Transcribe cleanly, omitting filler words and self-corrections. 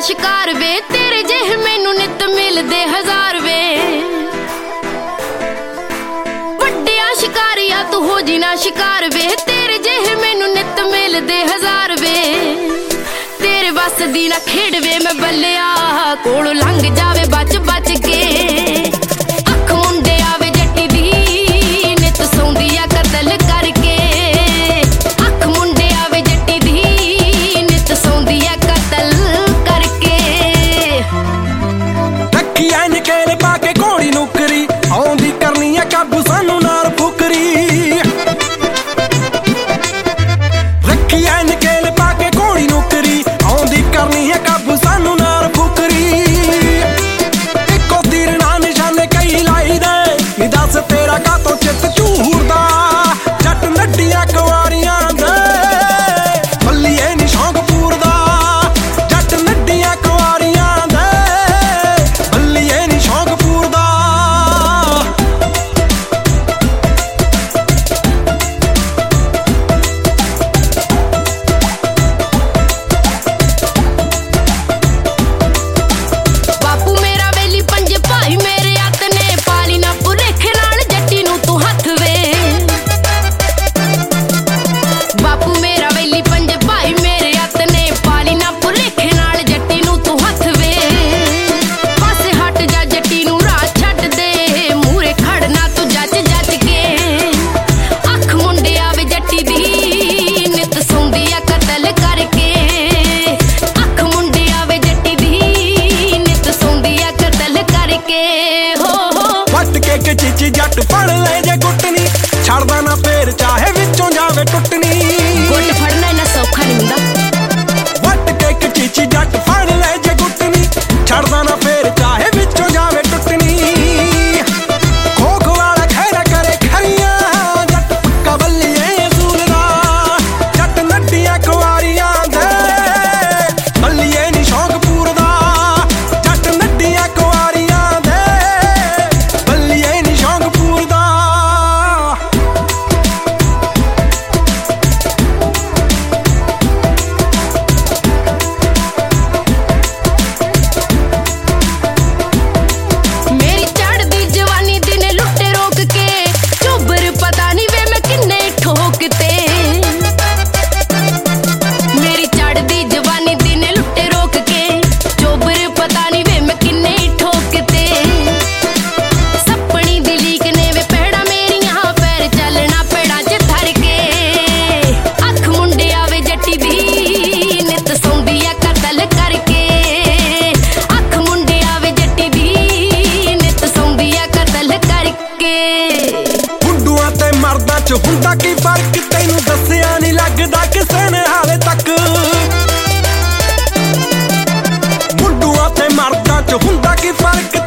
शिकार वे तेरे जेह मैनू नित मिलदे हजार वे वड्डिया शिकारिया तू हो जी ना शिकार वे तेरे जेह मैनू नित मिलदे हजार वे तेरे बस दी ना खेड़ वे मैं बल्लिया कोलों लंघ जावे बच बच के अख मुंडे आवे जट्टी दी नित सौंदी आ कतल करके अख मुंडे आवे जट्टी दी नित सौंदी आ कतल करके रखी ऐन केले पाके घोड़ी नुकरी आउंदी करनी है काबू सानू नाल फुकरी रखी ऐन केले पाके घोड़ी नुकरी आउंदी करनी है काबू सानू नाल फुकरी इको तीर ना निशाने कई लाई दे नी दस तेरा कातों चित झूरदा जट नड्डियां कुआरियां दे बल्लीए नी शौक पूरदा जट नड्डियां कुआरियां दे बल्लीए नी शौक पूरदा बापू मेरा वेली पंजे भाई मेरे हत्थ ने पाली ना भुलेखे नाल जट्टी नू तू हत्थ वे बापू मेरा वेली पंजे भाई मेरे हत्थ ने पाली ना भुलेखे नाल जट्टी नू तू हत्थ वे पासे हट जा जट्टी नू राह छड्ड दे मूरे खड़ना तू जच जच के अख मुंडे आवे जट्टी दी नित सौंदी आ कतल करके अख मुंडे आवे जट्टी दी नित सौंदी आ कतल करके हो वट के चीची जट फड़ ले जे गुटनी छड़दा ना फेर चाहे विचों जावे टुटनी गुट फड़ना इन्ना सौखा नहीं हुंदा वट के चीची जट फड़ ले जे गुटनी छड़दा ना फेर चाहे विचों जावे टुटनी खोख वाला खैरा करे खरियां जट पक्का बल्लीए सूलदा जट नड्डियां कुआरियां दे बल्लीए नी शौक पूरदा जट नड्डियां कुआरियां दे बल्लीए नी शौक पूरदा मेरी चढ़दी जवानी दिने लुट्टे रोक के चोबर पता नहीं वे मैं किन्ने ठोकते मेरी चढ़दी जवानी दिने लुट्टे रोक के चोबर पता नहीं वे मैं किन्ने ठोकते सपनी दिली कने वे पैड़ा मेरियां पैर चलना पेड़ा च थर के अख मुंडे आवे जट्टी दी नित सौंदी आ कतल करके अख मुंडे आवे जट्टी दी नित सौंदी आ कतल करके गुंडूआं ते मर्दां च हुंदा की फर्क तैनूं दस्सिया नहीं लगदा किसे ने हाले तक गुंडूआं ते मर्दां च हुंदा की फर्क